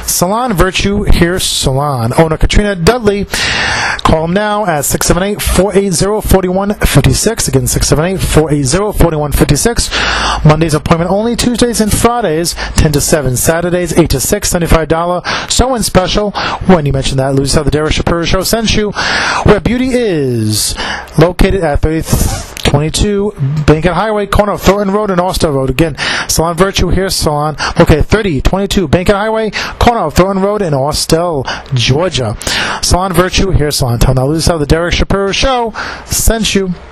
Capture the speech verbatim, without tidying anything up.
Salon Virtue Hair Salon. Owner Katrina Dudley. Call them now at six seven eight, four eight zero, four one five six. Again, six seven eight, four eight zero, four one five six. Mondays appointment only. Tuesdays and Fridays, ten to seven. Saturdays, eight to six. seventy-five dollars sew-in special. When you mention that, lose how the Derek Shapiro Show sent you. Where beauty is. Located at thirty twenty-two Bacon Highway, corner of Thornton Road and Austin Road. Again, Salon Virtue Hair Salon. Located thirty twenty-two Bacon Highway, corner of Thornton Road in Austell, Georgia. Salon Virtue Hair Salon. Tell now, lose how the Derek Shapiro Show sent you.